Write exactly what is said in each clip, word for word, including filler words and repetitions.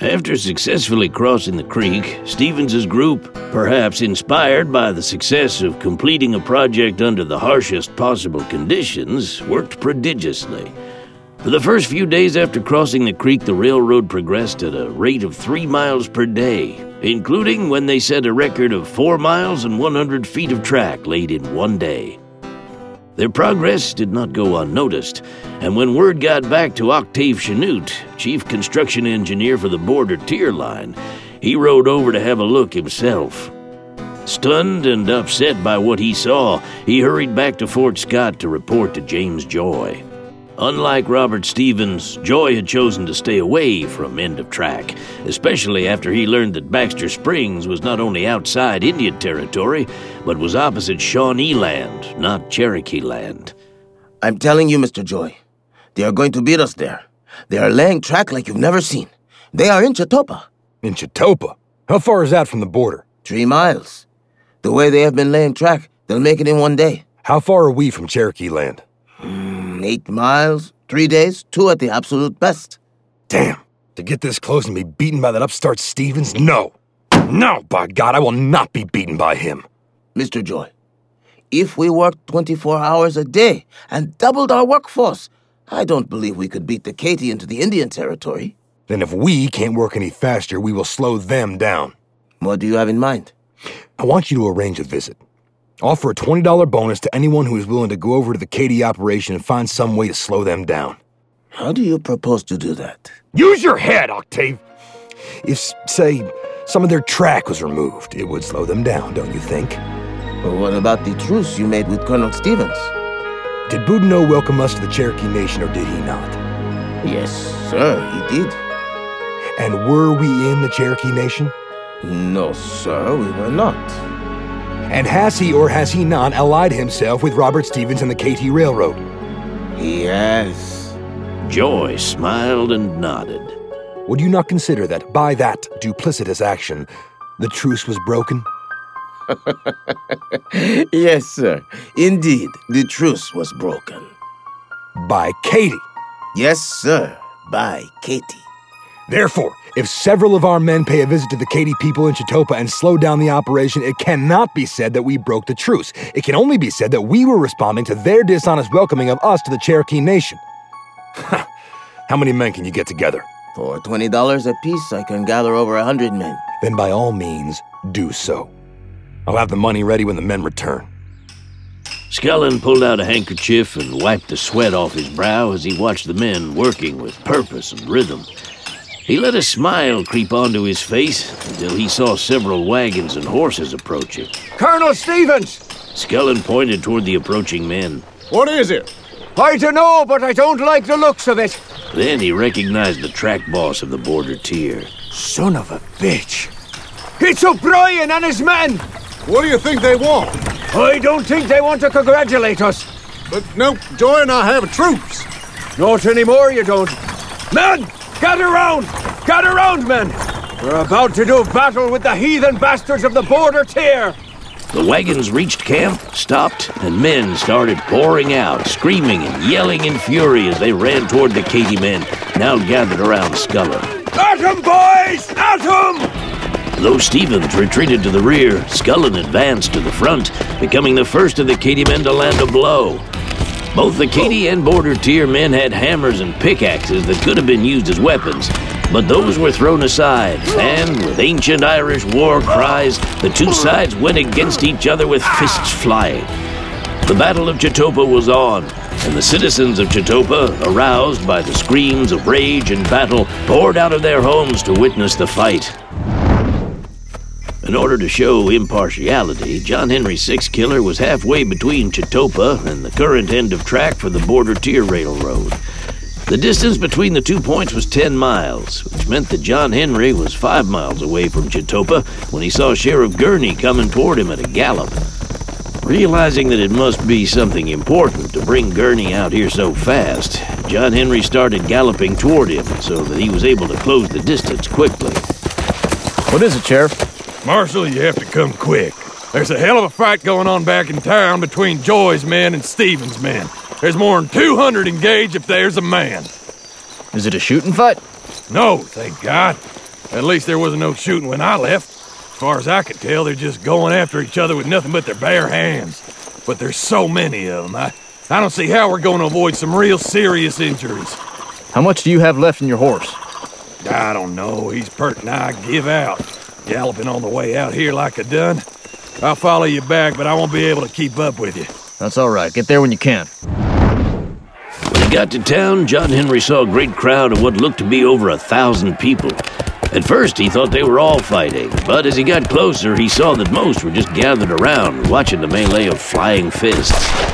After successfully crossing the creek, Stevens's group, perhaps inspired by the success of completing a project under the harshest possible conditions, worked prodigiously. For the first few days after crossing the creek, the railroad progressed at a rate of three miles per day, including when they set a record of four miles and one hundred feet of track laid in one day. Their progress did not go unnoticed, and when word got back to Octave Chanute, chief construction engineer for the border tier line, he rode over to have a look himself. Stunned and upset by what he saw, he hurried back to Fort Scott to report to James Joy. Unlike Robert Stevens, Joy had chosen to stay away from End of Track, especially after he learned that Baxter Springs was not only outside Indian Territory, but was opposite Shawnee Land, not Cherokee Land. I'm telling you, Mister Joy, they are going to beat us there. They are laying track like you've never seen. They are in Chetopa. In Chetopa? How far is that from the border? Three miles. The way they have been laying track, they'll make it in one day. How far are we from Cherokee Land? Mm, eight miles, three days, two at the absolute best. Damn. To get this close and be beaten by that upstart Stevens? No. No, by God, I will not be beaten by him. Mister Joy, if we worked twenty-four hours a day and doubled our workforce, I don't believe we could beat the Katy into the Indian Territory. Then if we can't work any faster, we will slow them down. What do you have in mind? I want you to arrange a visit. Offer a twenty dollars bonus to anyone who is willing to go over to the Katy operation and find some way to slow them down. How do you propose to do that? Use your head, Octave! If, say, some of their track was removed, it would slow them down, don't you think? Well, what about the truce you made with Colonel Stevens? Did Boudinot welcome us to the Cherokee Nation, or did he not? Yes, sir, he did. And were we in the Cherokee Nation? No, sir, we were not. And has he or has he not allied himself with Robert Stevens and the Katy Railroad? Yes. Joy smiled and nodded. Would you not consider that by that duplicitous action, the truce was broken? Yes, sir. Indeed, the truce was broken. By Katy? Yes, sir, by Katy. Therefore, if several of our men pay a visit to the Katy people in Chetopa and slow down the operation, it cannot be said that we broke the truce. It can only be said that we were responding to their dishonest welcoming of us to the Cherokee Nation. How many men can you get together? For twenty dollars apiece, I can gather over a hundred men. Then by all means, do so. I'll have the money ready when the men return. Scullin pulled out a handkerchief and wiped the sweat off his brow as he watched the men working with purpose and rhythm. He let a smile creep onto his face until he saw several wagons and horses approaching. Colonel Stevens! Scullin pointed toward the approaching men. What is it? I don't know, but I don't like the looks of it. Then he recognized the track boss of the border tier. Son of a bitch. It's O'Brien and his men! What do you think they want? I don't think they want to congratulate us. But no, Joy and I have a truce. Not anymore, you don't. Men! Gather round! Gather round, men! We're about to do battle with the heathen bastards of the border tier! The wagons reached camp, stopped, and men started pouring out, screaming and yelling in fury as they ran toward the Katy men, now gathered around Scullin. At 'em, boys! At 'em! Though Stevens retreated to the rear, Scullin advanced to the front, becoming the first of the Katy men to land a blow. Both the Katy and border tier men had hammers and pickaxes that could have been used as weapons, but those were thrown aside, and with ancient Irish war cries, the two sides went against each other with fists flying. The Battle of Chetopa was on, and the citizens of Chetopa, aroused by the screams of rage and battle, poured out of their homes to witness the fight. In order to show impartiality, John Henry Sixkiller was halfway between Chetopa and the current end of track for the border tier railroad. The distance between the two points was ten miles, which meant that John Henry was five miles away from Chetopa when he saw Sheriff Gurney coming toward him at a gallop. Realizing that it must be something important to bring Gurney out here so fast, John Henry started galloping toward him so that he was able to close the distance quickly. What is it, Sheriff? Marshal, you have to come quick. There's a hell of a fight going on back in town between Joy's men and Stevens' men. There's more than two hundred engaged if there's a man. Is it a shooting fight? No, thank God. At least there wasn't no shooting when I left. As far as I could tell, they're just going after each other with nothing but their bare hands. But there's so many of them, I, I don't see how we're going to avoid some real serious injuries. How much do you have left in your horse? I don't know. He's pert nigh give out. Galloping on the way out here like I done. I'll follow you back, but I won't be able to keep up with you. That's all right. Get there when you can. When he got to town, John Henry saw a great crowd of what looked to be over a thousand people. At first, he thought they were all fighting, but as he got closer, he saw that most were just gathered around, watching the melee of flying fists.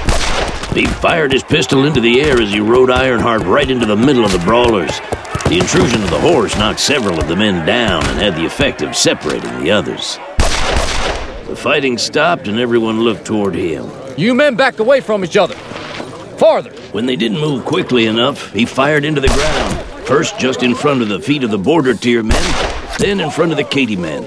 He fired his pistol into the air as he rode Ironheart right into the middle of the brawlers. The intrusion of the horse knocked several of the men down and had the effect of separating the others. The fighting stopped and everyone looked toward him. You men back away from each other. Farther. When they didn't move quickly enough, he fired into the ground. First just in front of the feet of the Border Tier men, then in front of the Katy men.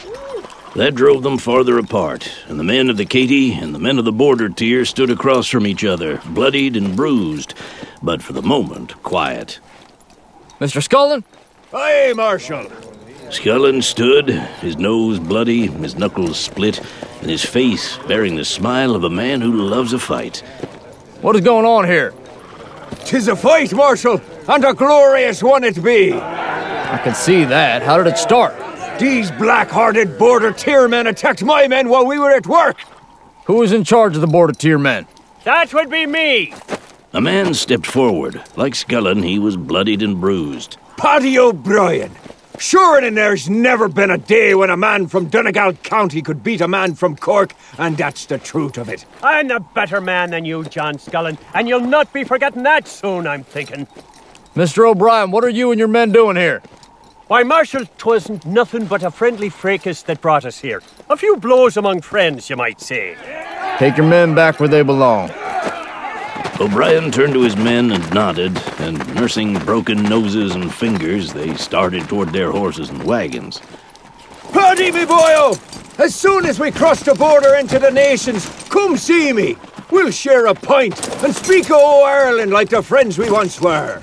That drove them farther apart, and the men of the Katy and the men of the Border Tier stood across from each other, bloodied and bruised, but for the moment, quiet. Mister Scullin? Aye, Marshal. Scullin stood, his nose bloody, his knuckles split, and his face bearing the smile of a man who loves a fight. What is going on here? 'Tis a fight, Marshal, and a glorious one it be. I can see that. How did it start? These black-hearted Border Tier men attacked my men while we were at work. Who was in charge of the Border Tier men? That would be me. A man stepped forward. Like Scullin, he was bloodied and bruised. Paddy O'Brien. Sure, and there's never been a day when a man from Donegal County could beat a man from Cork, and that's the truth of it. I'm a better man than you, John Scullin, and you'll not be forgetting that soon, I'm thinking. Mister O'Brien, what are you and your men doing here? Why, Marshal, 'twasn't nothing but a friendly fracas that brought us here. A few blows among friends, you might say. Take your men back where they belong. O'Brien turned to his men and nodded, and nursing broken noses and fingers, they started toward their horses and wagons. Paddy, me boyo! As soon as we cross the border into the nations, come see me. We'll share a pint and speak o' Ireland like the friends we once were.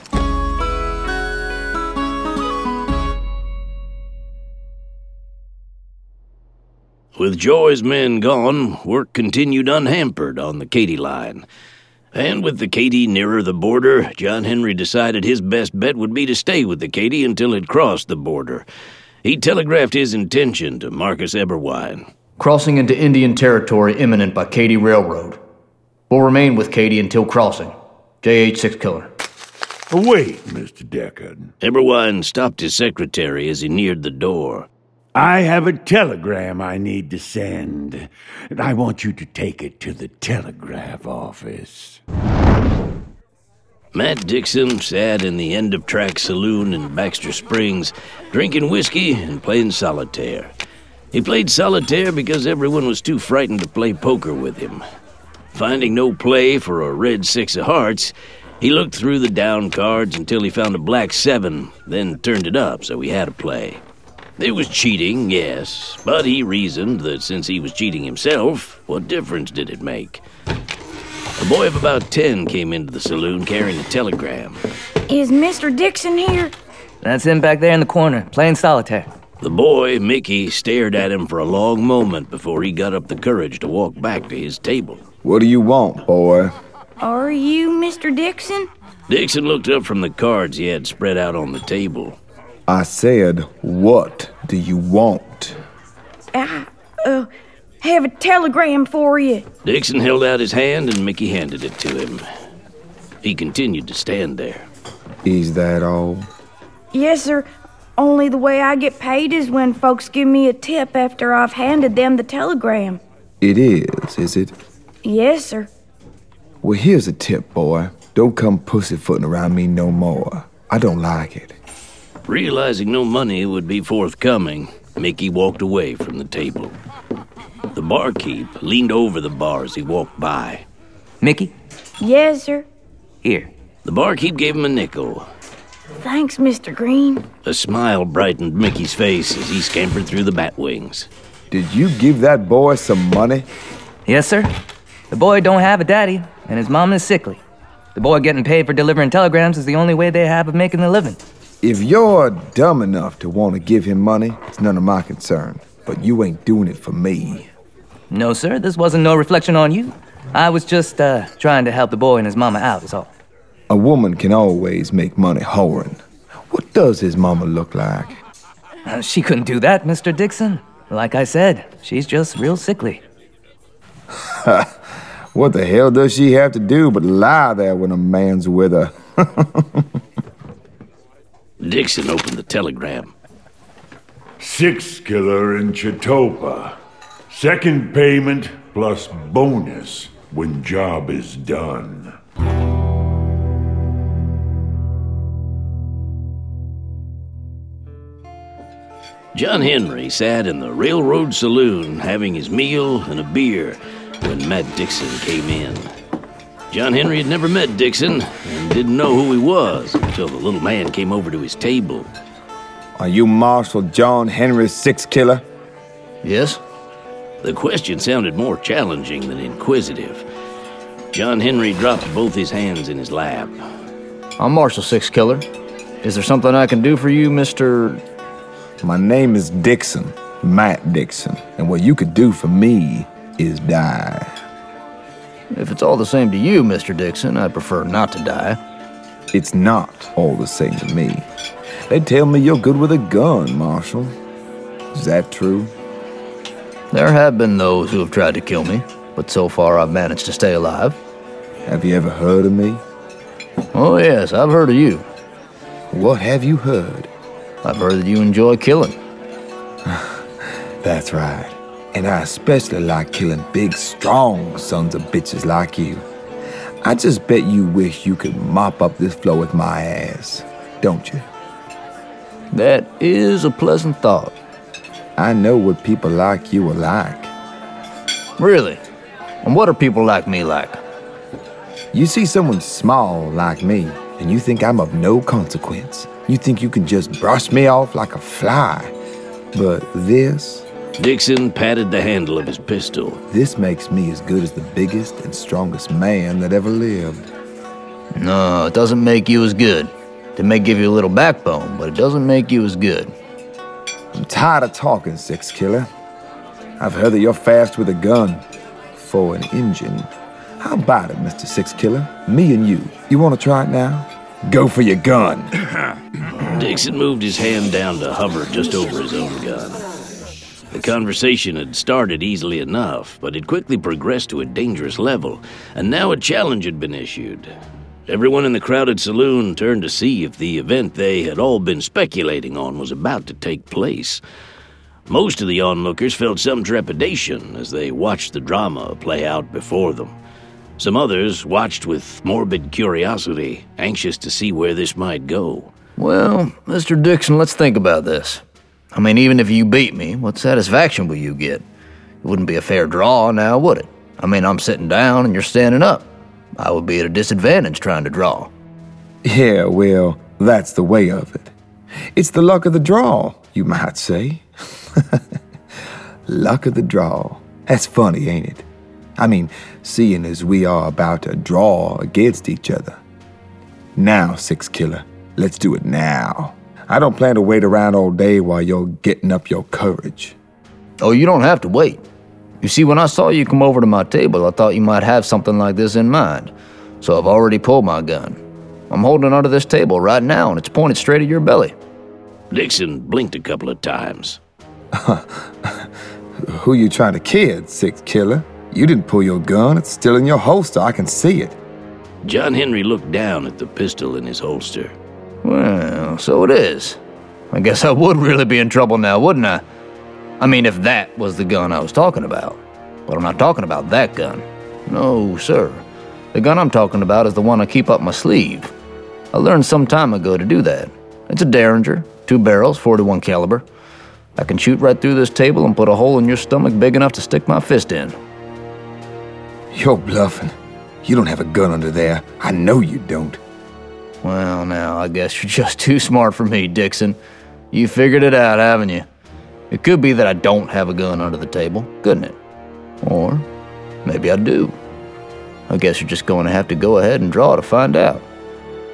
With Joy's men gone, work continued unhampered on the Katy line. And with the Katy nearer the border, John Henry decided his best bet would be to stay with the Katy until it crossed the border. He telegraphed his intention to Marcus Eberwine. Crossing into Indian territory imminent by Katy Railroad. Will remain with Katy until crossing. J H six Killer. Wait, Mister Deckard. Eberwine stopped his secretary as he neared the door. I have a telegram I need to send, and I want you to take it to the telegraph office. Matt Dixon sat in the end-of-track saloon in Baxter Springs, drinking whiskey and playing solitaire. He played solitaire because everyone was too frightened to play poker with him. Finding no play for a red six of hearts, he looked through the down cards until he found a black seven, then turned it up so he had a play. It was cheating, yes, but he reasoned that since he was cheating himself, what difference did it make? A boy of about ten came into the saloon carrying a telegram. Is Mister Dixon here? That's him back there in the corner, playing solitaire. The boy, Mickey, stared at him for a long moment before he got up the courage to walk back to his table. What do you want, boy? Are you Mister Dixon? Dixon looked up from the cards he had spread out on the table. I said, what do you want? I, uh, have a telegram for you. Dixon held out his hand and Mickey handed it to him. He continued to stand there. Is that all? Yes, sir. Only the way I get paid is when folks give me a tip after I've handed them the telegram. It is, is it? Yes, sir. Well, here's a tip, boy. Don't come pussyfooting around me no more. I don't like it. Realizing no money would be forthcoming, Mickey walked away from the table. The barkeep leaned over the bar as he walked by. Mickey? Yes, sir. Here. The barkeep gave him a nickel. Thanks, Mister Green. A smile brightened Mickey's face as he scampered through the bat wings. Did you give that boy some money? Yes, sir. The boy don't have a daddy, and his mom is sickly. The boy getting paid for delivering telegrams is the only way they have of making a living. If you're dumb enough to want to give him money, it's none of my concern. But you ain't doing it for me. No, sir, this wasn't no reflection on you. I was just, uh, trying to help the boy and his mama out, is all. A woman can always make money whoring. What does his mama look like? Uh, she couldn't do that, Mister Dixon. Like I said, she's just real sickly. What the hell does she have to do but lie there when a man's with her? Dixon opened the telegram. Six killer in Chetopa. Second payment plus bonus when job is done. John Henry sat in the railroad saloon having his meal and a beer when Matt Dixon came in. John Henry had never met Dixon and didn't know who he was until the little man came over to his table. Are you Marshal John Henry Six Killer? Yes. The question sounded more challenging than inquisitive. John Henry dropped both his hands in his lap. I'm Marshal Six Killer. Is there something I can do for you, Mister... My name is Dixon, Matt Dixon, and what you could do for me is die. If it's all the same to you, Mister Dixon, I'd prefer not to die. It's not all the same to me. They tell me you're good with a gun, Marshal. Is that true? There have been those who have tried to kill me, but so far I've managed to stay alive. Have you ever heard of me? Oh yes, I've heard of you. What have you heard? I've heard that you enjoy killing. That's right. And I especially like killing big, strong sons of bitches like you. I just bet you wish you could mop up this floor with my ass, don't you? That is a pleasant thought. I know what people like you are like. Really? And what are people like me like? You see someone small like me, and you think I'm of no consequence. You think you can just brush me off like a fly. But this... Dixon patted the handle of his pistol. This makes me as good as the biggest and strongest man that ever lived. No, it doesn't make you as good. It may give you a little backbone, but it doesn't make you as good. I'm tired of talking, Six Killer. I've heard that you're fast with a gun. For an engine. How about it, Mister Six Killer? Me and you. You want to try it now? Go for your gun. Dixon moved his hand down to hover just over his own gun. The conversation had started easily enough, but it quickly progressed to a dangerous level, and now a challenge had been issued. Everyone in the crowded saloon turned to see if the event they had all been speculating on was about to take place. Most of the onlookers felt some trepidation as they watched the drama play out before them. Some others watched with morbid curiosity, anxious to see where this might go. Well, Mister Dixon, let's think about this. I mean, even if you beat me, what satisfaction will you get? It wouldn't be a fair draw now, would it? I mean, I'm sitting down and you're standing up. I would be at a disadvantage trying to draw. Yeah, well, that's the way of it. It's the luck of the draw, you might say. Luck of the draw. That's funny, ain't it? I mean, seeing as we are about to draw against each other. Now, Six Killer, let's do it now. I don't plan to wait around all day while you're getting up your courage. Oh, you don't have to wait. You see, when I saw you come over to my table, I thought you might have something like this in mind. So I've already pulled my gun. I'm holding it under this table right now, and it's pointed straight at your belly. Dixon blinked a couple of times. Who you trying to kid, Six Killer? You didn't pull your gun. It's still in your holster. I can see it. John Henry looked down at the pistol in his holster. Well, so it is. I guess I would really be in trouble now, wouldn't I? I mean, if that was the gun I was talking about. But I'm not talking about that gun. No, sir. The gun I'm talking about is the one I keep up my sleeve. I learned some time ago to do that. It's a Derringer, two barrels, forty-one caliber. I can shoot right through this table and put a hole in your stomach big enough to stick my fist in. You're bluffing. You don't have a gun under there. I know you don't. Well, now, I guess you're just too smart for me, Dixon. You figured it out, haven't you? It could be that I don't have a gun under the table, couldn't it? Or maybe I do. I guess you're just going to have to go ahead and draw to find out.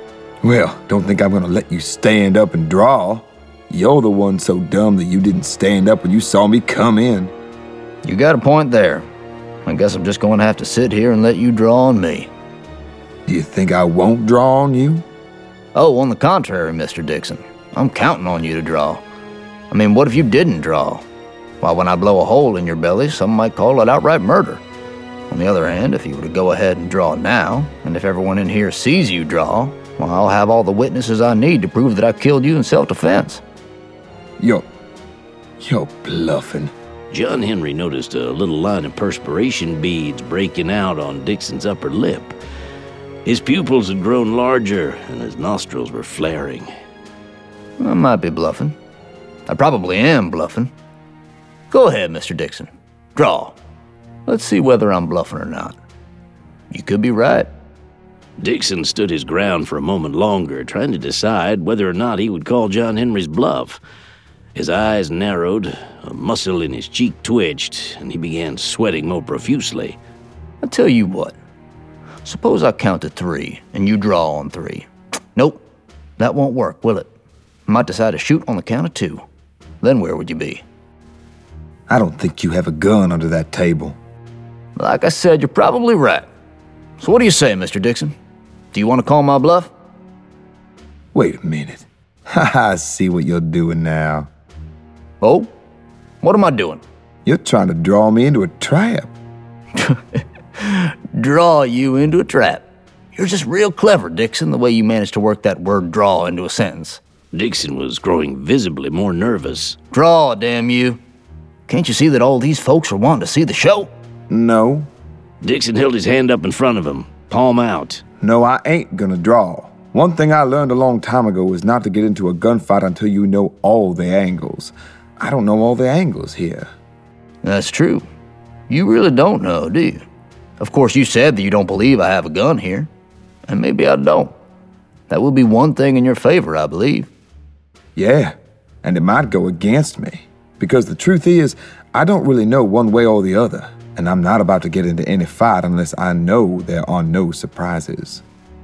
Well, don't think I'm gonna let you stand up and draw. You're the one so dumb that you didn't stand up when you saw me come in. You got a point there. I guess I'm just going to have to sit here and let you draw on me. Do you think I won't draw on you? Oh, on the contrary, Mister Dixon. I'm counting on you to draw. I mean, what if you didn't draw? Why, when I blow a hole in your belly, some might call it outright murder. On the other hand, if you were to go ahead and draw now, and if everyone in here sees you draw, well, I'll have all the witnesses I need to prove that I killed you in self-defense. You're... you're bluffing. John Henry noticed a little line of perspiration beads breaking out on Dixon's upper lip. His pupils had grown larger, and his nostrils were flaring. I might be bluffing. I probably am bluffing. Go ahead, Mister Dixon. Draw. Let's see whether I'm bluffing or not. You could be right. Dixon stood his ground for a moment longer, trying to decide whether or not he would call John Henry's bluff. His eyes narrowed, a muscle in his cheek twitched, and he began sweating more profusely. I'll tell you what. Suppose I count to three, and you draw on three. Nope, that won't work, will it? I might decide to shoot on the count of two. Then where would you be? I don't think you have a gun under that table. Like I said, you're probably right. So what do you say, Mister Dixon? Do you want to call my bluff? Wait a minute. I see what you're doing now. Oh? What am I doing? You're trying to draw me into a trap. Draw you into a trap. You're just real clever, Dixon, the way you managed to work that word draw into a sentence. Dixon was growing visibly more nervous. Draw, damn you. Can't you see that all these folks are wanting to see the show? No. Dixon held his hand up in front of him, palm out. No, I ain't gonna draw. One thing I learned a long time ago is not to get into a gunfight until you know all the angles. I don't know all the angles here. That's true. You really don't know, do you? Of course, you said that you don't believe I have a gun here. And maybe I don't. That would be one thing in your favor, I believe. Yeah, and it might go against me. Because the truth is, I don't really know one way or the other. And I'm not about to get into any fight unless I know there are no surprises.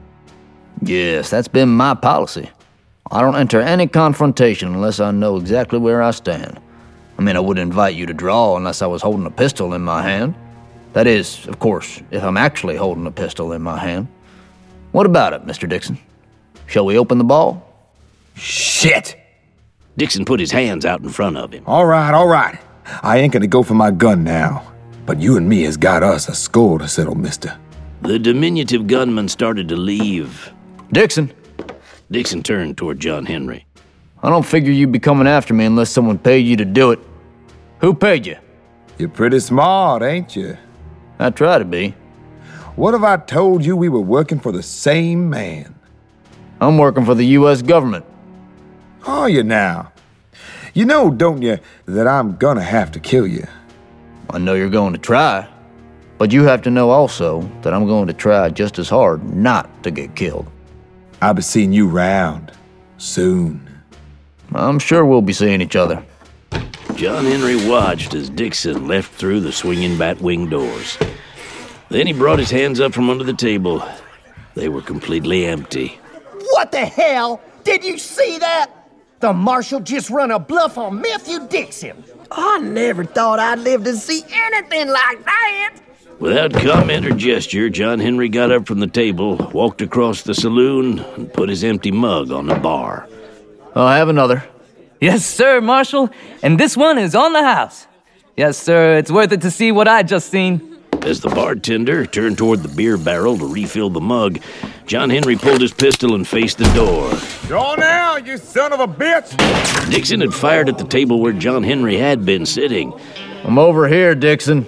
Yes, that's been my policy. I don't enter any confrontation unless I know exactly where I stand. I mean, I wouldn't invite you to draw unless I was holding a pistol in my hand. That is, of course, if I'm actually holding a pistol in my hand. What about it, Mister Dixon? Shall we open the ball? Shit! Dixon put his hands out in front of him. All right, all right. I ain't gonna go for my gun now. But you and me has got us a score to settle, mister. The diminutive gunman started to leave. Dixon. Dixon turned toward John Henry. I don't figure you'd be coming after me unless someone paid you to do it. Who paid you? You're pretty smart, ain't you? I try to be. What if I told you we were working for the same man? I'm working for the U S government. Are you now? You know, don't you, that I'm gonna have to kill you? I know you're going to try. But you have to know also that I'm going to try just as hard not to get killed. I'll be seeing you round soon. I'm sure we'll be seeing each other. John Henry watched as Dixon left through the swinging bat-wing doors. Then he brought his hands up from under the table. They were completely empty. What the hell? Did you see that? The marshal just run a bluff on Matthew Dixon. I never thought I'd live to see anything like that. Without comment or gesture, John Henry got up from the table, walked across the saloon, and put his empty mug on the bar. I'll have another. Yes, sir, Marshal. And this one is on the house. Yes, sir, it's worth it to see what I just seen. As the bartender turned toward the beer barrel to refill the mug, John Henry pulled his pistol and faced the door. Draw now, you son of a bitch! Dixon had fired at the table where John Henry had been sitting. I'm over here, Dixon.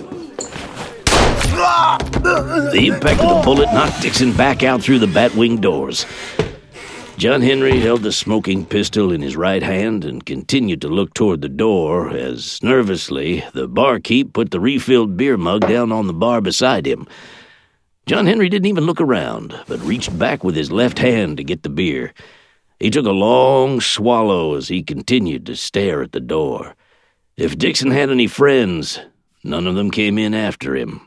The impact of the bullet knocked Dixon back out through the bat-wing doors. John Henry held the smoking pistol in his right hand and continued to look toward the door as, nervously, the barkeep put the refilled beer mug down on the bar beside him. John Henry didn't even look around, but reached back with his left hand to get the beer. He took a long swallow as he continued to stare at the door. If Dixon had any friends, none of them came in after him.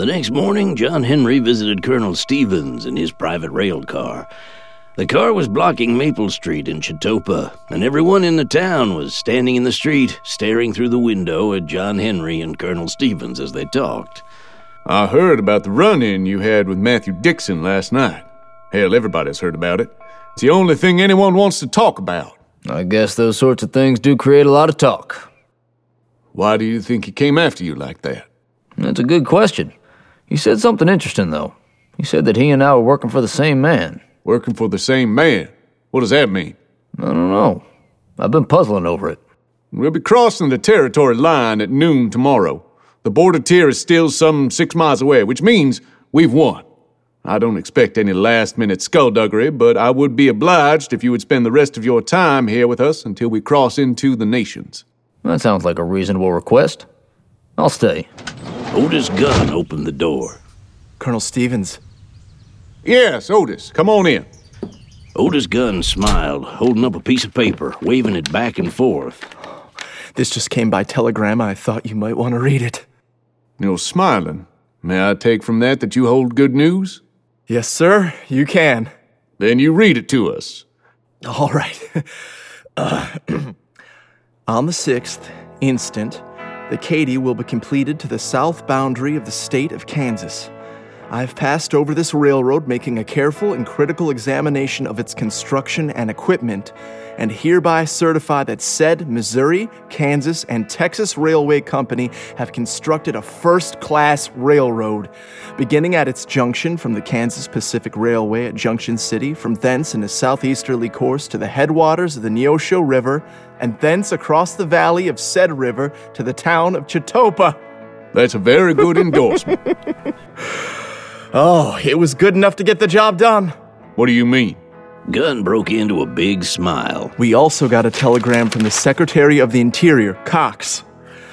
The next morning, John Henry visited Colonel Stevens in his private rail car. The car was blocking Maple Street in Chetopa, and everyone in the town was standing in the street, staring through the window at John Henry and Colonel Stevens as they talked. I heard about the run-in you had with Matthew Dixon last night. Hell, everybody's heard about it. It's the only thing anyone wants to talk about. I guess those sorts of things do create a lot of talk. Why do you think he came after you like that? That's a good question. He said something interesting, though. He said that he and I were working for the same man. Working for the same man? What does that mean? I don't know. I've been puzzling over it. We'll be crossing the territory line at noon tomorrow. The border tier is still some six miles away, which means we've won. I don't expect any last-minute skullduggery, but I would be obliged if you would spend the rest of your time here with us until we cross into the nations. That sounds like a reasonable request. I'll stay. Otis Gunn opened the door. Colonel Stevens. Yes, Otis, come on in. Otis Gunn smiled, holding up a piece of paper, waving it back and forth. This just came by telegram. I thought you might want to read it. You're smiling. May I take from that that you hold good news? Yes, sir, you can. Then you read it to us. All right. uh, on the sixth instant, the Katy will be completed to the south boundary of the state of Kansas. I've passed over this railroad, making a careful and critical examination of its construction and equipment, and hereby certify that said Missouri, Kansas, and Texas Railway Company have constructed a first-class railroad, beginning at its junction from the Kansas Pacific Railway at Junction City, from thence in a southeasterly course to the headwaters of the Neosho River, and thence across the valley of said river to the town of Chetopa. That's a very good endorsement. Oh, it was good enough to get the job done. What do you mean? Gunn broke into a big smile. We also got a telegram from the Secretary of the Interior, Cox.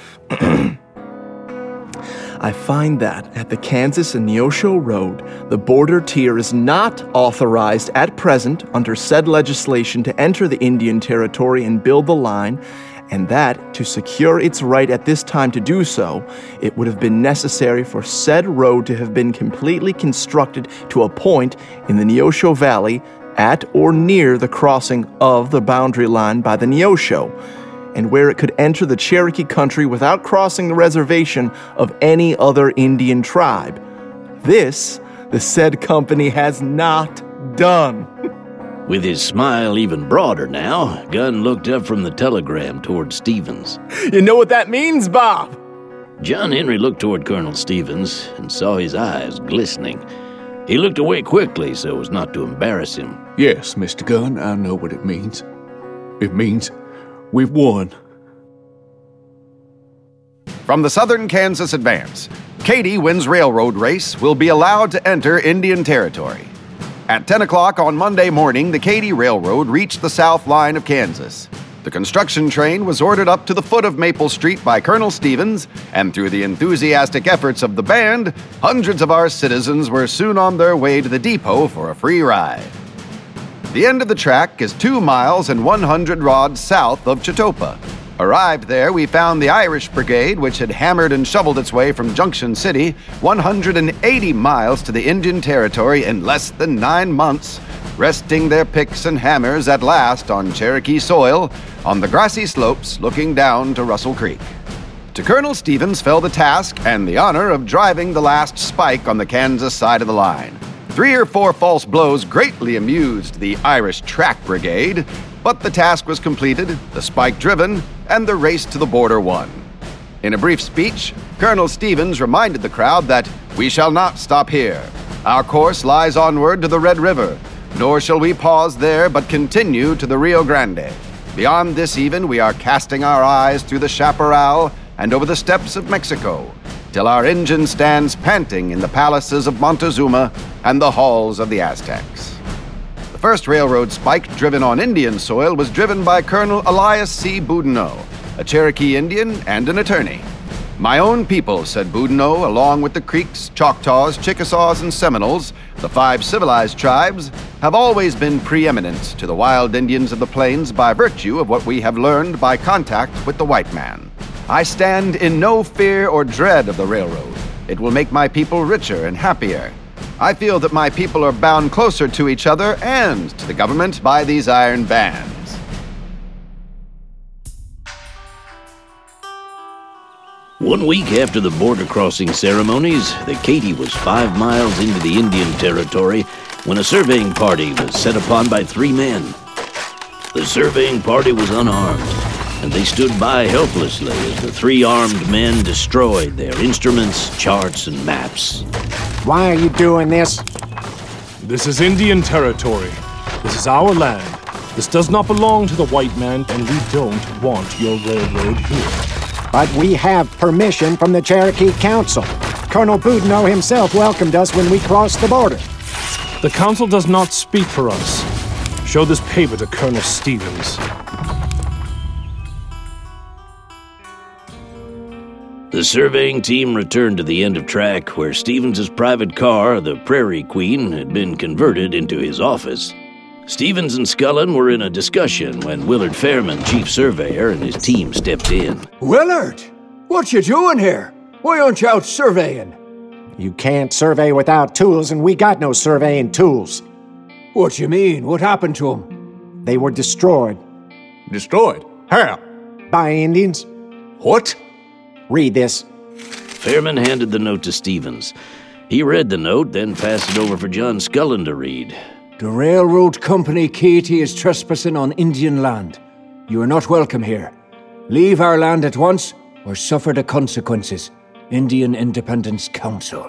I find that at the Kansas and Neosho Road, the border tier is not authorized at present under said legislation to enter the Indian Territory and build the line, and that, to secure its right at this time to do so, it would have been necessary for said road to have been completely constructed to a point in the Neosho Valley at or near the crossing of the boundary line by the Neosho, and where it could enter the Cherokee country without crossing the reservation of any other Indian tribe. This, the said company has not done. With his smile even broader now, Gunn looked up from the telegram toward Stevens. You know what that means, Bob? John Henry looked toward Colonel Stevens and saw his eyes glistening. He looked away quickly so as not to embarrass him. Yes, Mister Gunn, I know what it means. It means we've won. From the Southern Kansas Advance, Katy wins railroad race will be allowed to enter Indian Territory. At ten o'clock on Monday morning, the Katy Railroad reached the south line of Kansas. The construction train was ordered up to the foot of Maple Street by Colonel Stevens, and through the enthusiastic efforts of the band, hundreds of our citizens were soon on their way to the depot for a free ride. The end of the track is two miles and one hundred rods south of Chetopa. Arrived there, we found the Irish Brigade, which had hammered and shoveled its way from Junction City one hundred eighty miles to the Indian Territory in less than nine months, resting their picks and hammers at last on Cherokee soil on the grassy slopes looking down to Russell Creek. To Colonel Stevens fell the task and the honor of driving the last spike on the Kansas side of the line. Three or four false blows greatly amused the Irish Track Brigade, but the task was completed, the spike driven, and the race to the border won. In a brief speech, Colonel Stevens reminded the crowd that we shall not stop here. Our course lies onward to the Red River, nor shall we pause there but continue to the Rio Grande. Beyond this even, we are casting our eyes through the chaparral and over the steppes of Mexico, till our engine stands panting in the palaces of Montezuma and the halls of the Aztecs. The first railroad spike driven on Indian soil was driven by Colonel Elias C. Boudinot, a Cherokee Indian and an attorney. My own people, said Boudinot, along with the Creeks, Choctaws, Chickasaws, and Seminoles, the five civilized tribes, have always been preeminent to the wild Indians of the plains by virtue of what we have learned by contact with the white man. I stand in no fear or dread of the railroad. It will make my people richer and happier. I feel that my people are bound closer to each other and to the government by these iron bands. One week after the border crossing ceremonies, the Katy was five miles into the Indian Territory when a surveying party was set upon by three men. The surveying party was unarmed, and they stood by helplessly as the three armed men destroyed their instruments, charts, and maps. Why are you doing this? This is Indian Territory. This is our land. This does not belong to the white man, and we don't want your railroad here. But we have permission from the Cherokee Council. Colonel Boudinot himself welcomed us when we crossed the border. The council does not speak for us. Show this paper to Colonel Stevens. The surveying team returned to the end of track where Stevens's private car, the Prairie Queen, had been converted into his office. Stevens and Scullin were in a discussion when Willard Fairman, chief surveyor, and his team stepped in. Willard, what you doing here? Why aren't you out surveying? You can't survey without tools, and we got no surveying tools. What you mean? What happened to them? They were destroyed. Destroyed? How? By Indians. What? Read this. Fairman handed the note to Stevens. He read the note, then passed it over for John Scullin to read. The railroad company Katy is trespassing on Indian land. You are not welcome here. Leave our land at once or suffer the consequences. Indian Independence Council.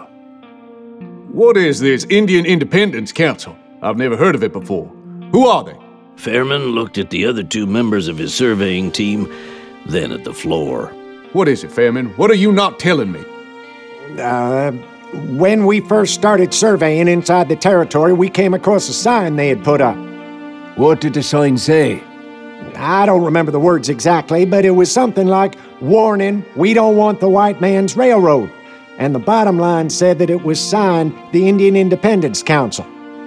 What is this Indian Independence Council? I've never heard of it before. Who are they? Fairman looked at the other two members of his surveying team, then at the floor. What is it, Fairman? What are you not telling me? Uh... When we first started surveying inside the territory, we came across a sign they had put up. What did the sign say? I don't remember the words exactly, but it was something like, "Warning, we don't want the white man's railroad." And the bottom line said that it was signed the Indian Independence Council.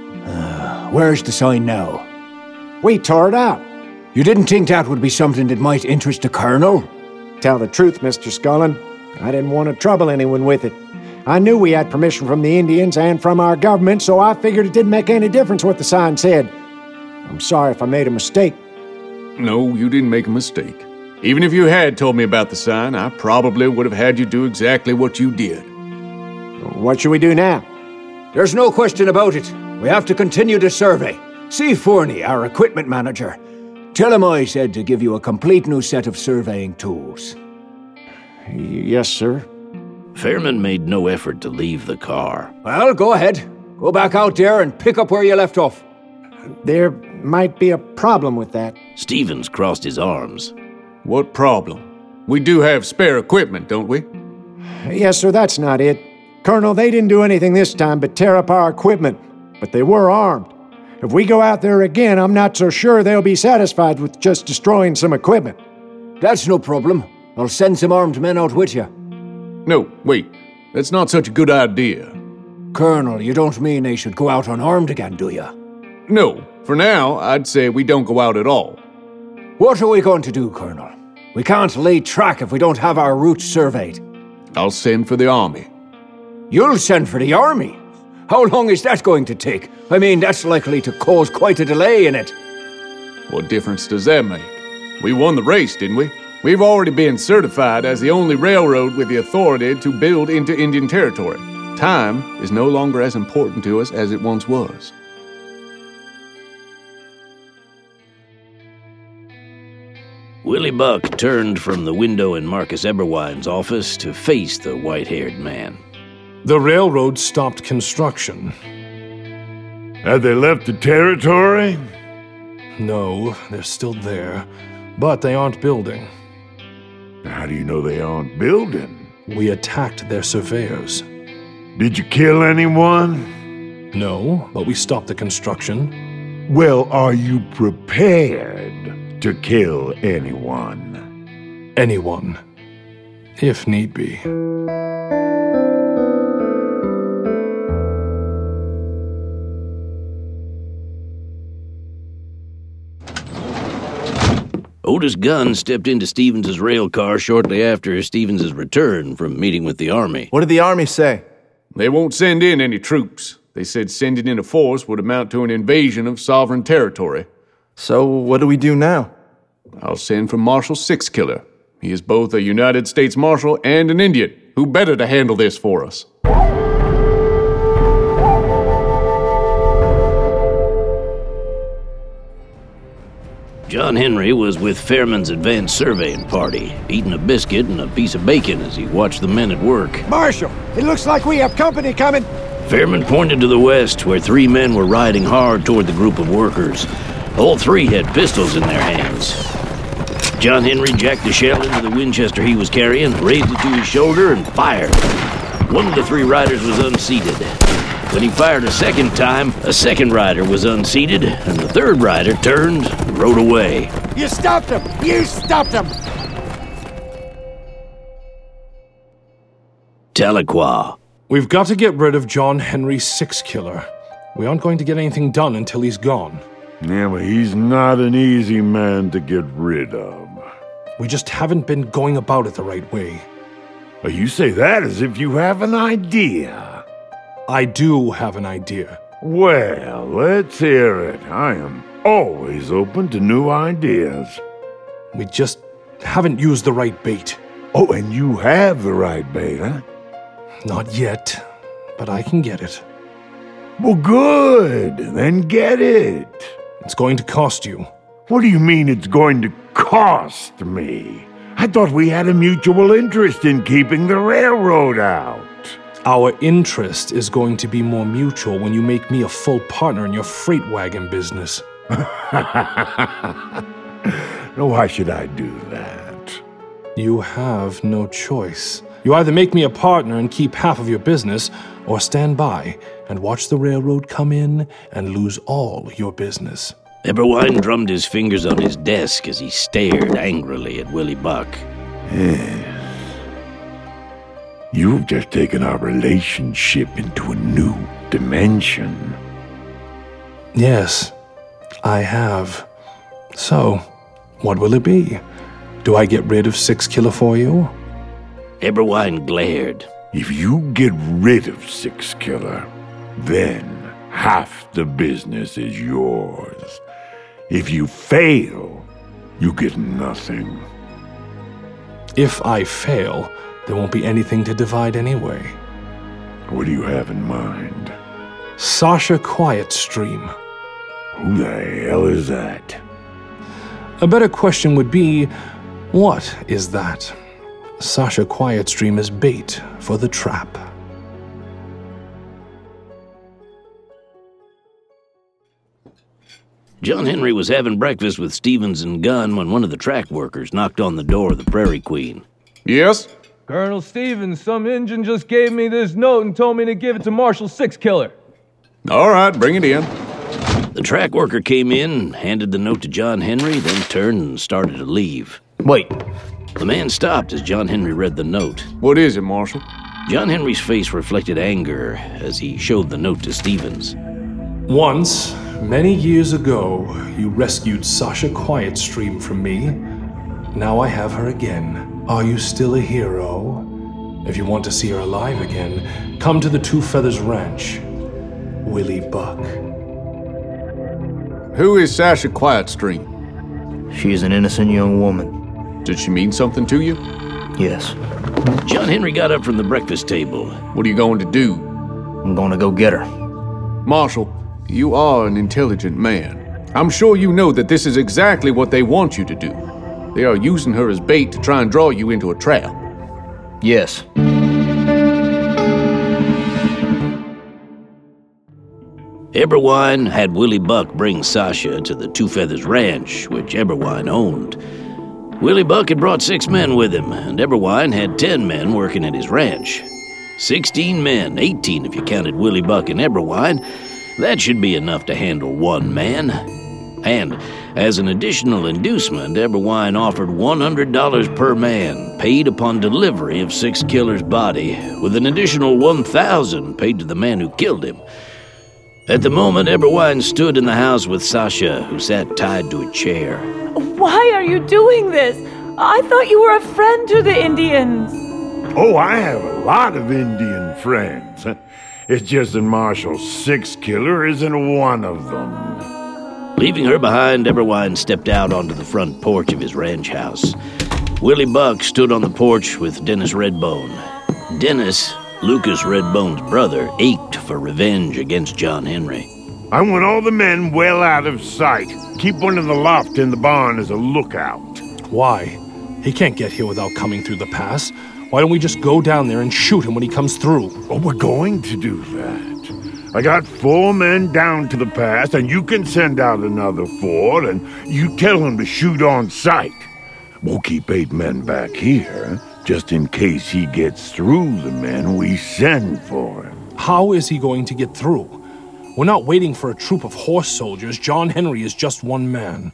Uh, where's the sign now? We tore it out. You didn't think that would be something that might interest the colonel? Tell the truth, Mister Scullin. I didn't want to trouble anyone with it. I knew we had permission from the Indians and from our government, so I figured it didn't make any difference what the sign said. I'm sorry if I made a mistake. No, you didn't make a mistake. Even if you had told me about the sign, I probably would have had you do exactly what you did. What should we do now? There's no question about it. We have to continue the survey. See Forney, our equipment manager. Tell him I said to give you a complete new set of surveying tools. Yes, sir. Fairman made no effort to leave the car. Well, go ahead. Go back out there and pick up where you left off. There might be a problem with that. Stevens crossed his arms. What problem? We do have spare equipment, don't we? Yes, sir, that's not it. Colonel, they didn't do anything this time but tear up our equipment, but they were armed. If we go out there again, I'm not so sure they'll be satisfied with just destroying some equipment. That's no problem. I'll send some armed men out with you. No, wait. That's not such a good idea. Colonel, you don't mean they should go out unarmed again, do you? No. For now, I'd say we don't go out at all. What are we going to do, Colonel? We can't lay track if we don't have our routes surveyed. I'll send for the army. You'll send for the army? How long is that going to take? I mean, that's likely to cause quite a delay in it. What difference does that make? We won the race, didn't we? We've already been certified as the only railroad with the authority to build into Indian Territory. Time is no longer as important to us as it once was. Willie Buck turned from the window in Marcus Eberwine's office to face the white-haired man. The railroad stopped construction. Have they left the territory? No, they're still there, but they aren't building. How do you know they aren't building? We attacked their surveyors. Did you kill anyone? No, but we stopped the construction. Well, are you prepared to kill anyone? Anyone, if need be. Otis Gunn stepped into Stevens' rail car shortly after Stevens' return from meeting with the Army. What did the Army say? They won't send in any troops. They said sending in a force would amount to an invasion of sovereign territory. So what do we do now? I'll send for Marshal Sixkiller. He is both a United States Marshal and an Indian. Who better to handle this for us? John Henry was with Fairman's advance surveying party, eating a biscuit and a piece of bacon as he watched the men at work. Marshal, it looks like we have company coming. Fairman pointed to the west, where three men were riding hard toward the group of workers. All three had pistols in their hands. John Henry jacked the shell into the Winchester he was carrying, raised it to his shoulder, and fired. One of the three riders was unseated. When he fired a second time, a second rider was unseated, and the third rider turned and rode away. You stopped him! You stopped him! Tahlequah. We've got to get rid of John Henry Sixkiller. We aren't going to get anything done until he's gone. Yeah, but he's not an easy man to get rid of. We just haven't been going about it the right way. Well, you say that as if you have an idea. I do have an idea. Well, let's hear it. I am always open to new ideas. We just haven't used the right bait. Oh, and you have the right bait, huh? Not yet, but I can get it. Well, good. Then get it. It's going to cost you. What do you mean it's going to cost me? I thought we had a mutual interest in keeping the railroad out. Our interest is going to be more mutual when you make me a full partner in your freight wagon business. Why should I do that? You have no choice. You either make me a partner and keep half of your business, or stand by and watch the railroad come in and lose all your business. Eberwine drummed his fingers on his desk as he stared angrily at Willie Buck. Yes. You've just taken our relationship into a new dimension. Yes, I have. So, what will it be? Do I get rid of Sixkiller for you? Eberwine glared. If you get rid of Sixkiller, then half the business is yours. If you fail, you get nothing. If I fail, there won't be anything to divide anyway. What do you have in mind? Sasha Quietstream. Who the hell is that? A better question would be, what is that? Sasha Quietstream is bait for the trap. John Henry was having breakfast with Stevens and Gunn when one of the track workers knocked on the door of the Prairie Queen. Yes? Colonel Stevens, some Injun just gave me this note and told me to give it to Marshal Sixkiller. All right, bring it in. The track worker came in, handed the note to John Henry, then turned and started to leave. Wait. The man stopped as John Henry read the note. What is it, Marshal? John Henry's face reflected anger as he showed the note to Stevens. Once, many years ago, you rescued Sasha Quietstream from me. Now I have her again. Are you still a hero? If you want to see her alive again, come to the Two Feathers Ranch. Willie Buck. Who is Sasha Quietstream? She's an innocent young woman. Did she mean something to you? Yes. John Henry got up from the breakfast table. What are you going to do? I'm going to go get her. Marshal, you are an intelligent man. I'm sure you know that this is exactly what they want you to do. They are using her as bait to try and draw you into a trap. Yes. Eberwine had Willie Buck bring Sasha to the Two Feathers Ranch, which Eberwine owned. Willie Buck had brought six men with him, and Eberwine had ten men working at his ranch. Sixteen men, eighteen if you counted Willie Buck and Eberwine. That should be enough to handle one man. And as an additional inducement, Eberwine offered one hundred dollars per man, paid upon delivery of Sixkiller's body, with an additional one thousand dollars paid to the man who killed him. At the moment, Eberwine stood in the house with Sasha, who sat tied to a chair. Why are you doing this? I thought you were a friend to the Indians. Oh, I have a lot of Indian friends. It's just that Marshal Sixkiller isn't one of them. Leaving her behind, Eberwine stepped out onto the front porch of his ranch house. Willie Buck stood on the porch with Dennis Redbone. Dennis, Lucas Redbone's brother, ached for revenge against John Henry. I want all the men well out of sight. Keep one in the loft in the barn as a lookout. Why? He can't get here without coming through the pass. Why don't we just go down there and shoot him when he comes through? Oh, we're going to do that. I got four men down to the pass, and you can send out another four, and you tell them to shoot on sight. We'll keep eight men back here, just in case he gets through the men we send for him. How is he going to get through? We're not waiting for a troop of horse soldiers. John Henry is just one man.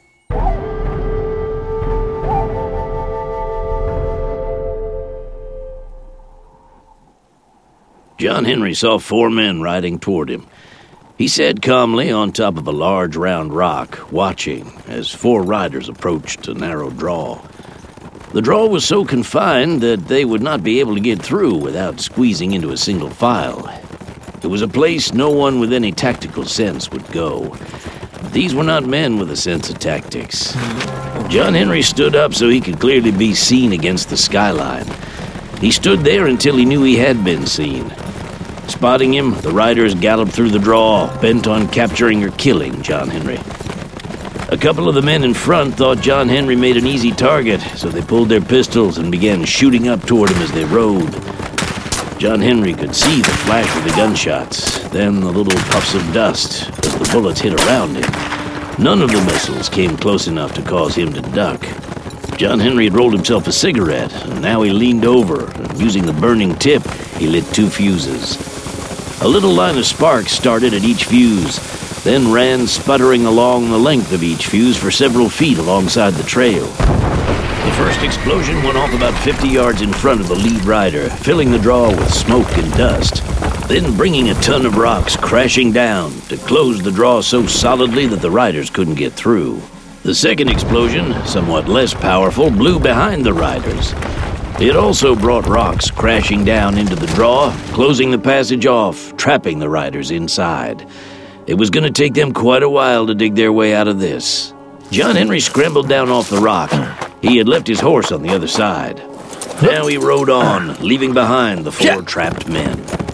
John Henry saw four men riding toward him. He sat calmly on top of a large round rock, watching as four riders approached a narrow draw. The draw was so confined that they would not be able to get through without squeezing into a single file. It was a place no one with any tactical sense would go. These were not men with a sense of tactics. John Henry stood up so he could clearly be seen against the skyline. He stood there until he knew he had been seen. Spotting him, the riders galloped through the draw, bent on capturing or killing John Henry. A couple of the men in front thought John Henry made an easy target, so they pulled their pistols and began shooting up toward him as they rode. John Henry could see the flash of the gunshots, then the little puffs of dust as the bullets hit around him. None of the missiles came close enough to cause him to duck. John Henry had rolled himself a cigarette, and now he leaned over, and using the burning tip, he lit two fuses. A little line of sparks started at each fuse, then ran sputtering along the length of each fuse for several feet alongside the trail. The first explosion went off about fifty yards in front of the lead rider, filling the draw with smoke and dust, then bringing a ton of rocks crashing down to close the draw so solidly that the riders couldn't get through. The second explosion, somewhat less powerful, blew behind the riders. It also brought rocks crashing down into the draw, closing the passage off, trapping the riders inside. It was going to take them quite a while to dig their way out of this. John Henry scrambled down off the rock. He had left his horse on the other side. Now he rode on, leaving behind the four trapped men.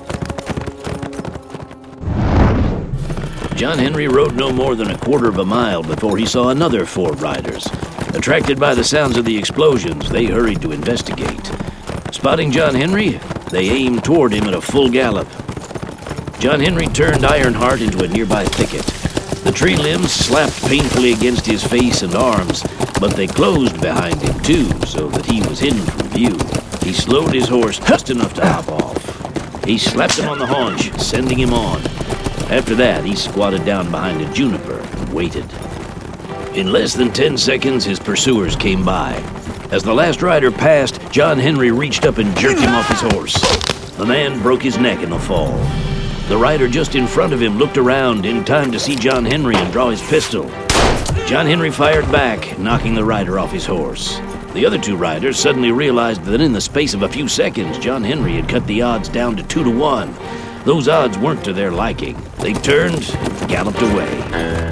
John Henry rode no more than a quarter of a mile before he saw another four riders. Attracted by the sounds of the explosions, they hurried to investigate. Spotting John Henry, they aimed toward him at a full gallop. John Henry turned Ironheart into a nearby thicket. The tree limbs slapped painfully against his face and arms, but they closed behind him too, so that he was hidden from view. He slowed his horse just enough to hop off. He slapped him on the haunch, sending him on. After that, he squatted down behind a juniper and waited. In less than ten seconds, his pursuers came by. As the last rider passed, John Henry reached up and jerked him off his horse. The man broke his neck in the fall. The rider just in front of him looked around in time to see John Henry and draw his pistol. John Henry fired back, knocking the rider off his horse. The other two riders suddenly realized that in the space of a few seconds, John Henry had cut the odds down to two to one. Those odds weren't to their liking. They turned and galloped away.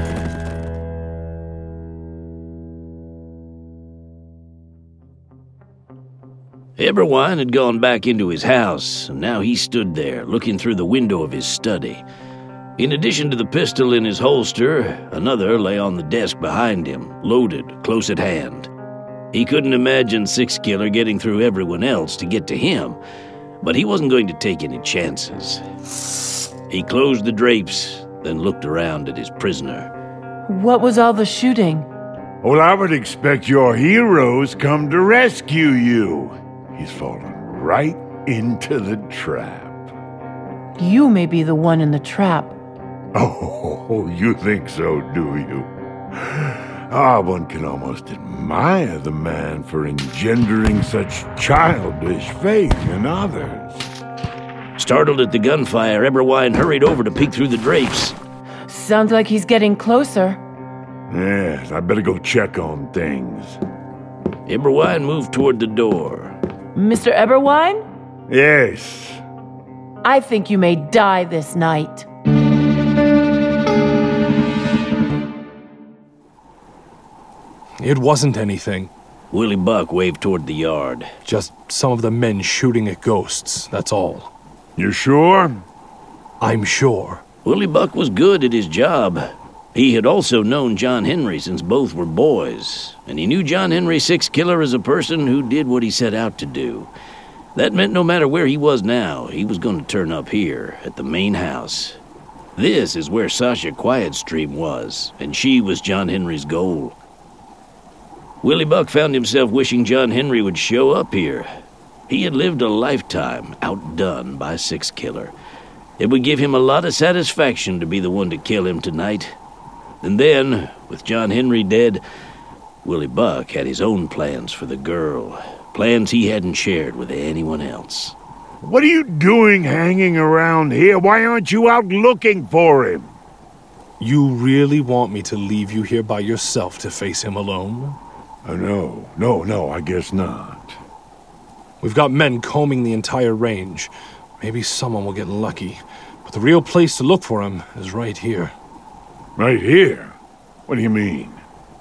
Eberwine had gone back into his house, and now he stood there, looking through the window of his study. In addition to the pistol in his holster, another lay on the desk behind him, loaded, close at hand. He couldn't imagine Sixkiller getting through everyone else to get to him, but he wasn't going to take any chances. He closed the drapes, then looked around at his prisoner. What was all the shooting? Well, I would expect your heroes come to rescue you. He's fallen right into the trap. You may be the one in the trap. Oh, you think so, do you? Ah, one can almost admire the man for engendering such childish faith in others. Startled at the gunfire, Eberwine hurried over to peek through the drapes. Sounds like he's getting closer. Yes, I better go check on things. Eberwine moved toward the door. Mister Eberwine? Yes. I think you may die this night. It wasn't anything. Willie Buck waved toward the yard. Just some of the men shooting at ghosts, that's all. You sure? I'm sure. Willie Buck was good at his job. He had also known John Henry since both were boys, and he knew John Henry Sixkiller as a person who did what he set out to do. That meant no matter where he was now, he was going to turn up here, at the main house. This is where Sasha Quietstream was, and she was John Henry's goal. Willie Buck found himself wishing John Henry would show up here. He had lived a lifetime outdone by Sixkiller. It would give him a lot of satisfaction to be the one to kill him tonight. And then, with John Henry dead, Willie Buck had his own plans for the girl. Plans he hadn't shared with anyone else. What are you doing hanging around here? Why aren't you out looking for him? You really want me to leave you here by yourself to face him alone? Uh, no, no, no, I guess not. We've got men combing the entire range. Maybe someone will get lucky. But the real place to look for him is right here. Right here? What do you mean?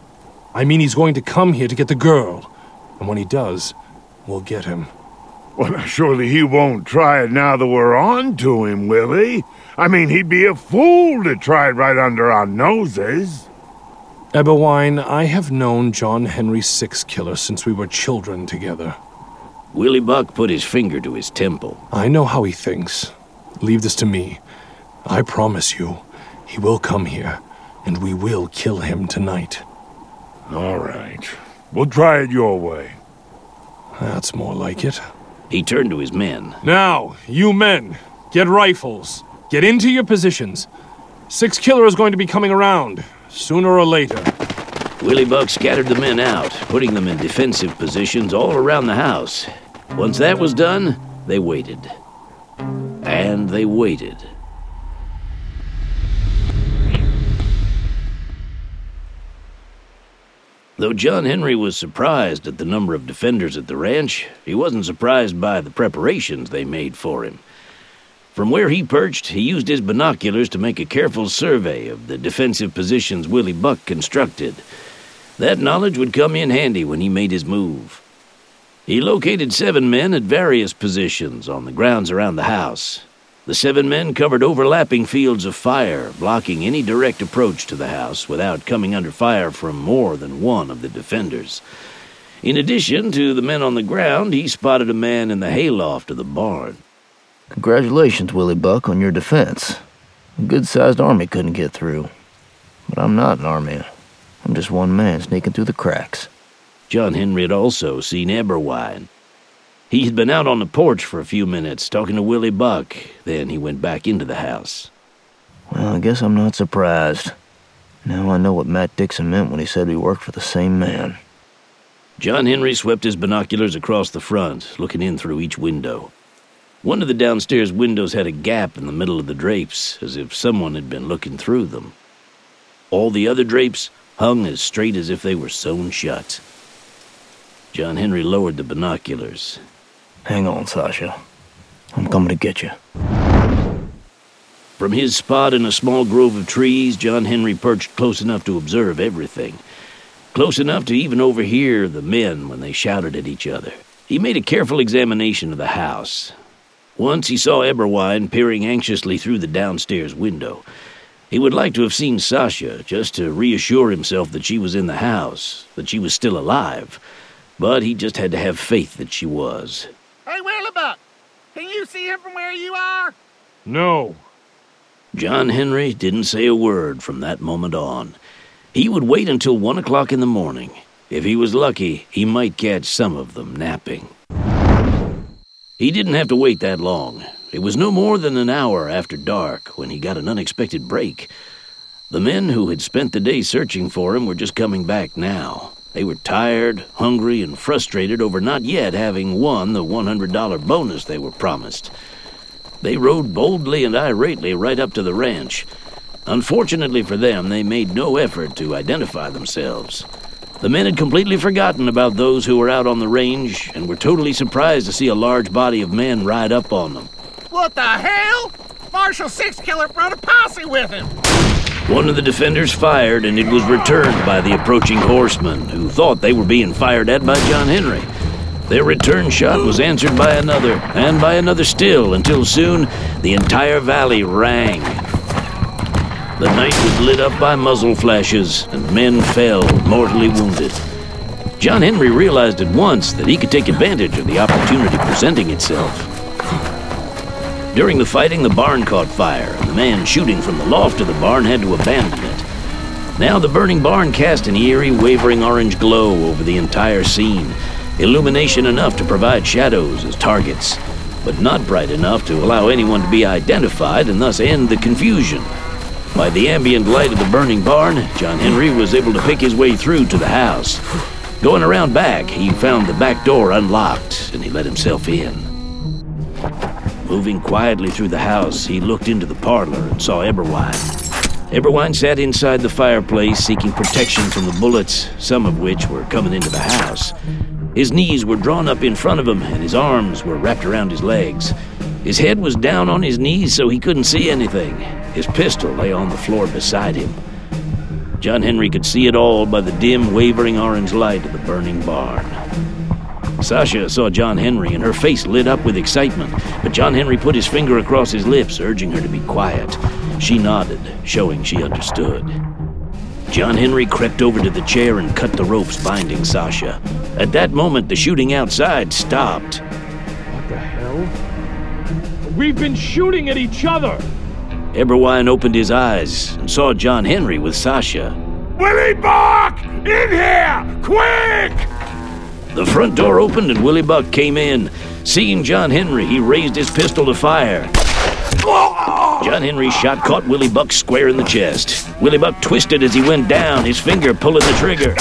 I mean he's going to come here to get the girl. And when he does, we'll get him. Well, surely he won't try it now that we're on to him, will he? I mean, he'd be a fool to try it right under our noses. Eberwine, I have known John Henry Sixkiller since we were children together. Willie Buck put his finger to his temple. I know how he thinks. Leave this to me. I promise you, he will come here, and we will kill him tonight. All right. We'll try it your way. That's more like it. He turned to his men. Now, you men, get rifles. Get into your positions. Sixkiller is going to be coming around, sooner or later. Willie Buck scattered the men out, putting them in defensive positions all around the house. Once that was done, they waited. And they waited. Though John Henry was surprised at the number of defenders at the ranch, he wasn't surprised by the preparations they made for him. From where he perched, he used his binoculars to make a careful survey of the defensive positions Willie Buck constructed. That knowledge would come in handy when he made his move. He located seven men at various positions on the grounds around the house. The seven men covered overlapping fields of fire, blocking any direct approach to the house without coming under fire from more than one of the defenders. In addition to the men on the ground, he spotted a man in the hayloft of the barn. Congratulations, Willie Buck, on your defense. A good-sized army couldn't get through. But I'm not an army. I'm just one man sneaking through the cracks. John Henry had also seen Eberwine. He had been out on the porch for a few minutes, talking to Willie Buck. Then he went back into the house. Well, I guess I'm not surprised. Now I know what Matt Dixon meant when he said we worked for the same man. John Henry swept his binoculars across the front, looking in through each window. One of the downstairs windows had a gap in the middle of the drapes, as if someone had been looking through them. All the other drapes hung as straight as if they were sewn shut. John Henry lowered the binoculars. Hang on, Sasha. I'm coming to get you. From his spot in a small grove of trees, John Henry perched close enough to observe everything. Close enough to even overhear the men when they shouted at each other. He made a careful examination of the house. Once he saw Eberwine peering anxiously through the downstairs window. He would like to have seen Sasha, just to reassure himself that she was in the house, that she was still alive. But he just had to have faith that she was. Hey, Willie Buck, can you see him from where you are? No. John Henry didn't say a word from that moment on. He would wait until one o'clock in the morning. If he was lucky, he might catch some of them napping. He didn't have to wait that long. It was no more than an hour after dark when he got an unexpected break. The men who had spent the day searching for him were just coming back now. They were tired, hungry, and frustrated over not yet having won the one hundred dollar bonus they were promised. They rode boldly and irately right up to the ranch. Unfortunately for them, they made no effort to identify themselves. The men had completely forgotten about those who were out on the range and were totally surprised to see a large body of men ride up on them. What the hell? Marshal Six Killer brought a posse with him. One of the defenders fired, and it was returned by the approaching horsemen, who thought they were being fired at by John Henry. Their return shot was answered by another, and by another still, until soon the entire valley rang. The night was lit up by muzzle flashes, and men fell, mortally wounded. John Henry realized at once that he could take advantage of the opportunity presenting itself. During the fighting, the barn caught fire, and the man shooting from the loft of the barn had to abandon it. Now the burning barn cast an eerie, wavering orange glow over the entire scene, illumination enough to provide shadows as targets, but not bright enough to allow anyone to be identified and thus end the confusion. By the ambient light of the burning barn, John Henry was able to pick his way through to the house. Going around back, he found the back door unlocked, and he let himself in. Moving quietly through the house, he looked into the parlor and saw Eberwein. Eberwein sat inside the fireplace, seeking protection from the bullets, some of which were coming into the house. His knees were drawn up in front of him, and his arms were wrapped around his legs. His head was down on his knees so he couldn't see anything. His pistol lay on the floor beside him. John Henry could see it all by the dim, wavering orange light of the burning barn. Sasha saw John Henry, and her face lit up with excitement, but John Henry put his finger across his lips, urging her to be quiet. She nodded, showing she understood. John Henry crept over to the chair and cut the ropes binding Sasha. At that moment, the shooting outside stopped. What the hell? We've been shooting at each other! Eberwein opened his eyes and saw John Henry with Sasha. Willie Buck! In here! Quick! The front door opened and Willie Buck came in. Seeing John Henry, he raised his pistol to fire. John Henry shot caught Willie Buck square in the chest. Willie Buck twisted as he went down, his finger pulling the trigger.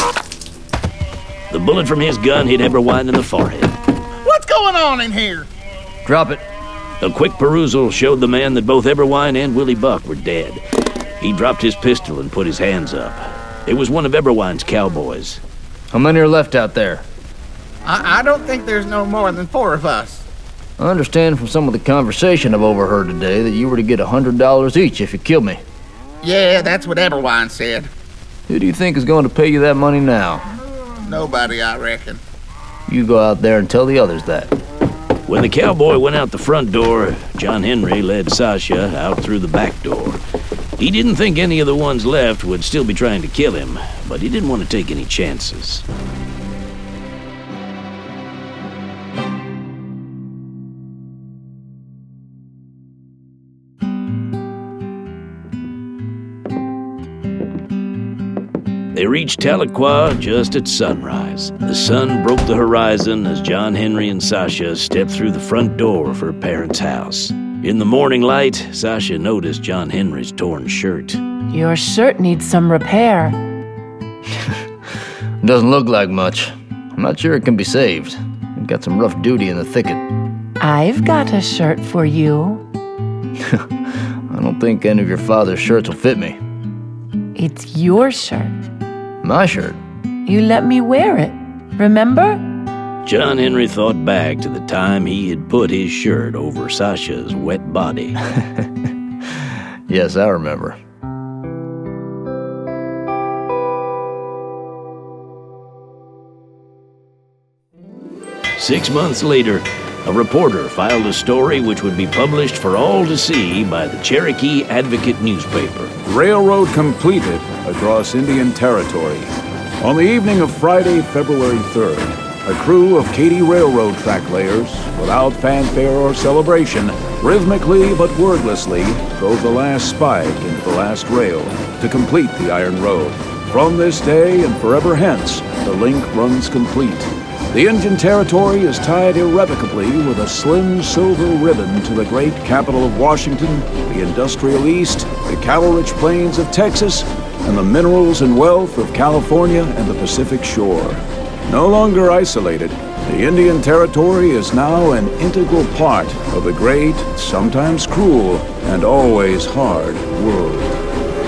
The bullet from his gun hit Eberwein in the forehead. What's going on in here? Drop it. A quick perusal showed the man that both Eberwein and Willie Buck were dead. He dropped his pistol and put his hands up. It was one of Eberwein's cowboys. How many are left out there? I, I don't think there's no more than four of us. I understand from some of the conversation I've overheard today that you were to get a hundred dollars each if you killed me. Yeah, that's what Eberwein said. Who do you think is going to pay you that money now? Nobody, I reckon. You go out there and tell the others that. When the cowboy went out the front door, John Henry led Sasha out through the back door. He didn't think any of the ones left would still be trying to kill him, but he didn't want to take any chances. They reached Tahlequah just at sunrise. The sun broke the horizon as John Henry and Sasha stepped through the front door of her parents' house. In the morning light, Sasha noticed John Henry's torn shirt. Your shirt needs some repair. Doesn't look like much. I'm not sure it can be saved. I've got some rough duty in the thicket. I've got a shirt for you. I don't think any of your father's shirts will fit me. It's your shirt. My shirt? You let me wear it, remember? John Henry thought back to the time he had put his shirt over Sasha's wet body. Yes, I remember. Six months later, a reporter filed a story which would be published for all to see by the Cherokee Advocate newspaper. Railroad completed across Indian Territory. On the evening of Friday, February third, a crew of Katy Railroad track layers, without fanfare or celebration, rhythmically but wordlessly drove the last spike into the last rail to complete the Iron Road. From this day and forever hence, the link runs complete. The Indian Territory is tied irrevocably with a slim silver ribbon to the great capital of Washington, the industrial East, the cattle-rich plains of Texas, and the minerals and wealth of California and the Pacific Shore. No longer isolated, the Indian Territory is now an integral part of the great, sometimes cruel, and always hard world.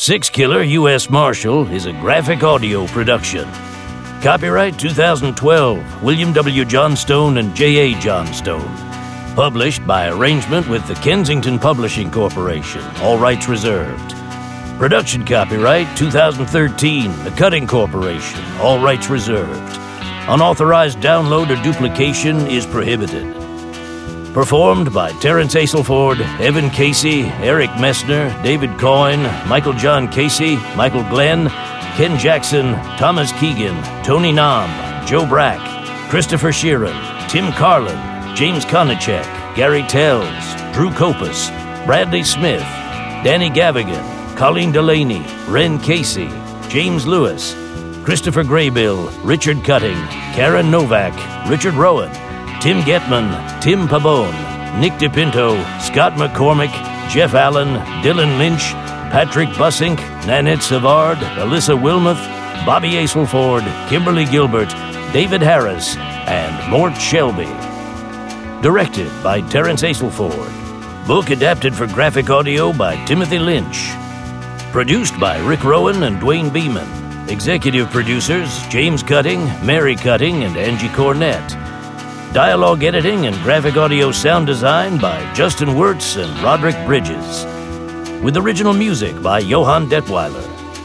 Six Killer U S Marshal is a graphic audio production. Copyright two thousand twelve, William W. Johnstone and J A. Johnstone. Published by arrangement with the Kensington Publishing Corporation, all rights reserved. Production copyright two thousand thirteen, The Cutting Corporation, all rights reserved. Unauthorized download or duplication is prohibited. Performed by Terrence Aselford, Evan Casey, Eric Messner, David Coyne, Michael John Casey, Michael Glenn, Ken Jackson, Thomas Keegan, Tony Nam, Joe Brack, Christopher Sheeran, Tim Carlin, James Konachek, Gary Tells, Drew Kopus, Bradley Smith, Danny Gavigan, Colleen Delaney, Ren Casey, James Lewis, Christopher Graybill, Richard Cutting, Karen Novak, Richard Rowan, Tim Getman, Tim Pabon, Nick DePinto, Scott McCormick, Jeff Allen, Dylan Lynch, Patrick Bussink, Nanette Savard, Alyssa Wilmoth, Bobby Aselford, Kimberly Gilbert, David Harris, and Mort Shelby. Directed by Terrence Aselford. Book adapted for graphic audio by Timothy Lynch. Produced by Rick Rowan and Dwayne Beeman. Executive producers James Cutting, Mary Cutting, and Angie Cornett. Dialogue editing and graphic audio sound design by Justin Wirtz and Roderick Bridges. With original music by Johann Detweiler.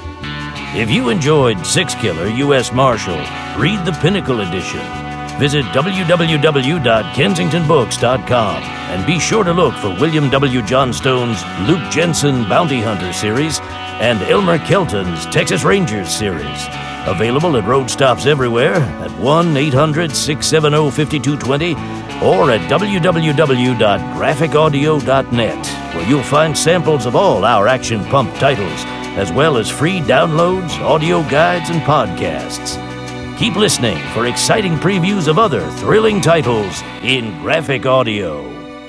If you enjoyed Six Killer U S Marshal, read the Pinnacle Edition. Visit w w w dot kensington books dot com and be sure to look for William W. Johnstone's Luke Jensen Bounty Hunter series and Elmer Kelton's Texas Rangers series. Available at road stops everywhere at one eight hundred six seven zero five two two zero or at w w w dot graphic audio dot net, where you'll find samples of all our Action Pump titles, as well as free downloads, audio guides, and podcasts. Keep listening for exciting previews of other thrilling titles in graphic audio.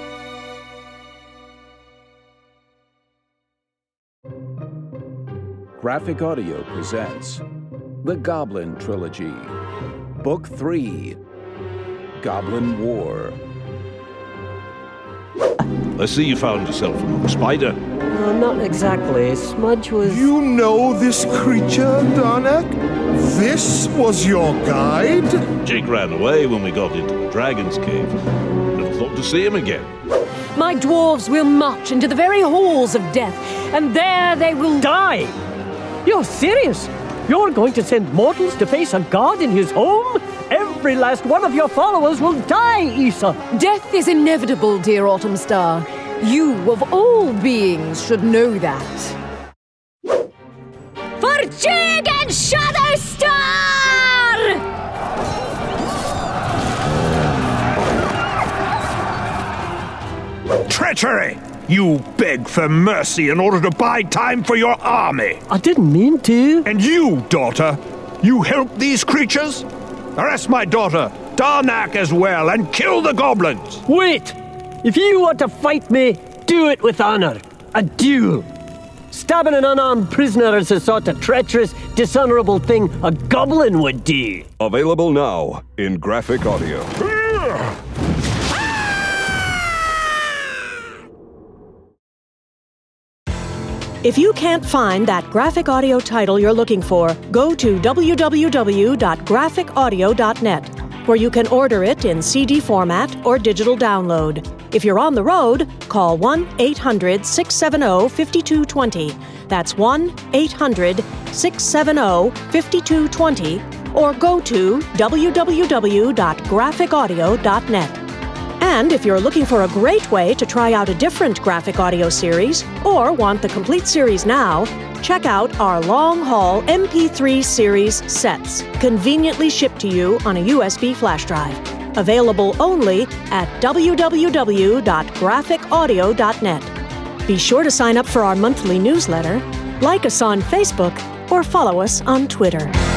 Graphic Audio presents The Goblin Trilogy, Book three, Goblin War. I see you found yourself a spider. Uh, not exactly. Smudge was... You know this creature, Darnak? This was your guide? Jake ran away when we got into the Dragon's Cave. Never thought to see him again. My dwarves will march into the very halls of death, and there they will... Die! You're serious? You're going to send mortals to face a god in his home? Every last one of your followers will die, Issa! Death is inevitable, dear Autumn Star. You, of all beings, should know that. For Jig and Shadow Star! Treachery! You beg for mercy in order to buy time for your army. I didn't mean to. And you, daughter, you help these creatures? Arrest my daughter, Darnak, as well, and kill the goblins. Wait! If you want to fight me, do it with honor. A duel. Stabbing an unarmed prisoner is the sort of treacherous, dishonorable thing a goblin would do. Available now in graphic audio. If you can't find that graphic audio title you're looking for, go to w w w dot graphic audio dot net, where you can order it in C D format or digital download. If you're on the road, call one eight hundred six seven zero five two two zero. That's one eight hundred six seven zero five two two zero, or go to w w w dot graphic audio dot net. And if you're looking for a great way to try out a different graphic audio series, or want the complete series now, check out our long-haul M P three series sets, conveniently shipped to you on a U S B flash drive. Available only at w w w dot graphic audio dot net. Be sure to sign up for our monthly newsletter, like us on Facebook, or follow us on Twitter.